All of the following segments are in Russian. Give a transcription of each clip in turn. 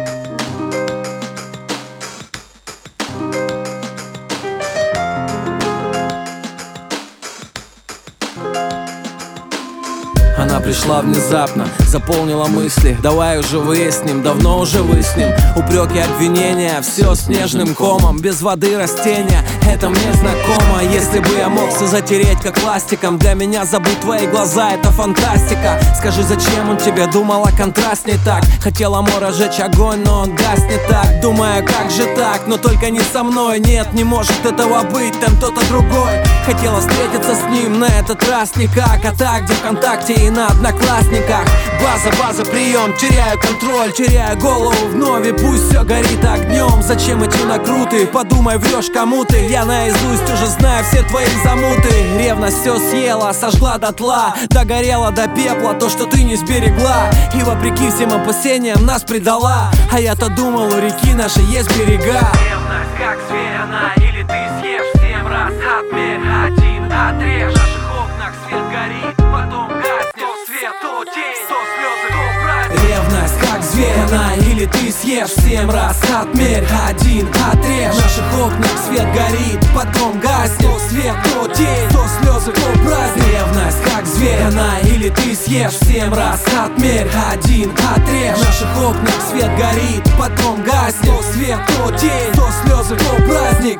Она пришла внезапно, заполнила мысли. Давай уже выясним, давно уже выясним. Упреки, обвинения, все снежным комом. Без воды растения, это мне знакомо. Если бы я мог все затереть как пластиком, для меня забыть твои глаза, это фантастика. Скажи, зачем он тебе, думал о контрасте так. Хотел амора жечь огонь, но он гаснет так. Думаю, как же так, но только не со мной. Нет, не может этого быть, там кто-то другой. Хотела встретиться с ним, на этот раз никак. А так, где ВКонтакте и на Одноклассниках. База, прием, теряю контроль, теряю голову вновь, и пусть все горит огнем. Зачем идти на круты, подумай, врешь кому ты. Я наизусть уже знаю все твои замуты. Ревность все съела, сожгла дотла, догорела до пепла то, что ты не сберегла. И вопреки всем опасениям нас предала. А я-то думал, у реки нашей есть берега. Ревность как зверь она, или ты съешь 7 раз. Отмерь, один отрежь. В наших окнах свет горит, потом гаснет. То свет, то тень, то слезы, то праздник. Ревность как зверь она, или ты съешь 7 раз. Отмерь, один отрежь. В наших окнах свет горит, потом гаснет. То свет, то тень, то слезы, то праздник. Ревность как зверь она, или ты съешь 7 раз. Отмерь, один отрежь. В наших окнах свет горит, потом гаснет. То свет, то тень, то слезы, то праздник.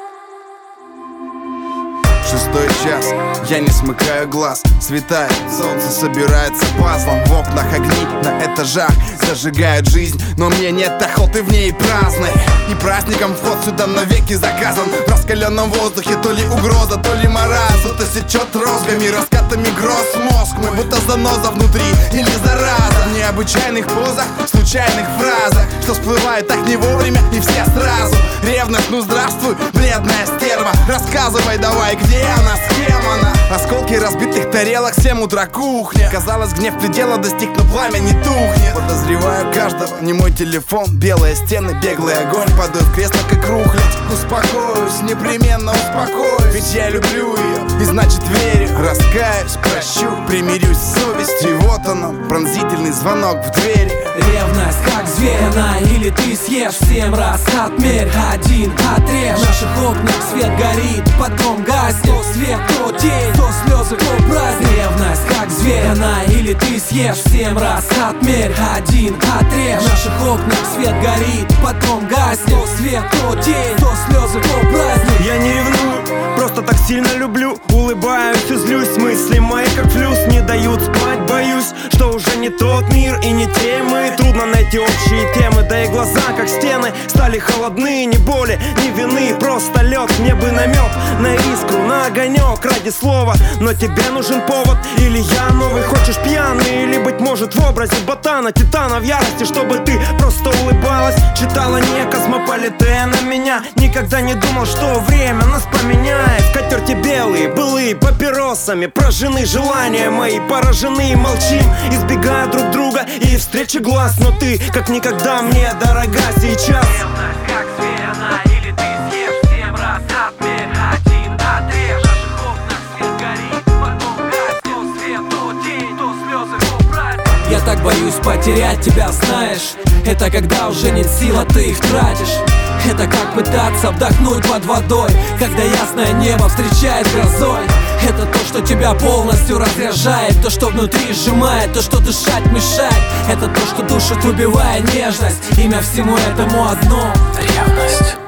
6-й час, я не смыкаю глаз. Светает, солнце собирается пазлом. В окнах огни на этажах зажигают жизнь, но мне нет охоты в ней праздной. И праздником вход сюда навеки заказан. В раскаленном воздухе то ли угроза, то ли маразм. Будто сечет розгами, раскатами гроз мозг. Мы будто заноза внутри или зараза. В необычайных позах, в случайных фразах, что всплывает так не вовремя и все сразу. Ревность, ну здравствуй, бледная стерва. Рассказывай давай, где она, с кем она? Осколки разбитых тарелок, 7 утра кухня. Казалось, гнев предела достиг, но пламя не тухнет. Подозреваю каждого, не мой телефон. Белые стены, беглый огонь, падаю в кресло, как рухлядь. Успокоюсь, непременно успокоюсь, ведь я люблю ее, и значит верю. Раскаюсь, прощу, примирюсь с совестью. И вот он, пронзительный звонок в двери. Ревность как зверь она, или ты съешь 7 раз. Отмерь, один отрежь. В наших окнах свет горит, потом гаснет. То свет, то тень, то слезы, то праздник. Ревность как зверь она, или ты съешь 7 раз. Отмерь, один отрежь. В наших окнах свет горит, потом гаснет. То свет, то тень, то слезы, то праздник. Я не ревную, просто так сильно люблю. Улыбаюсь и злюсь, мысли мои как флюс не дают спать, боюсь, что уже не тот мир и не те мы. Трудно найти общие темы, да и глаза как стены стали холодны, ни боли, ни вины, просто лед. Мне бы намек на искру, на огонек ради слова, но тебе нужен повод. Или я новый, хочешь пьяный, или быть может в образе ботана, титана в ярости, чтобы ты просто улыбалась. Читала не Космополитена меня, никогда не думал, что время нас поменяет. В котерте белые, былые папиросами прожжены желания мои, поражены, молчим, избегая друг друга и встречи глаз. Но ты, как никогда, мне дорога сейчас. Ревность как зверь она, или ты съешь 7 раз. Отмерь, один отрежь. В наших окнах свет горит, потом гаснет. То свет, то тень, то слезы, то праздник. Я так боюсь потерять тебя, знаешь. Это когда уже нет сил, а ты их тратишь. Это как пытаться вдохнуть под водой, когда ясное небо встречает грозой. Это то, что тебя полностью разряжает, то, что внутри сжимает, то, что дышать мешает. Это то, что душит, убивая нежность. Имя всему этому одно — ревность.